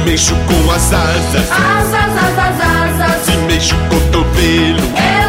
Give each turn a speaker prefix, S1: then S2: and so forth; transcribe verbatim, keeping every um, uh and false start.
S1: mexo com as asas,
S2: Asas, asas, asas.
S1: se mexo o cotovelo,
S2: Eu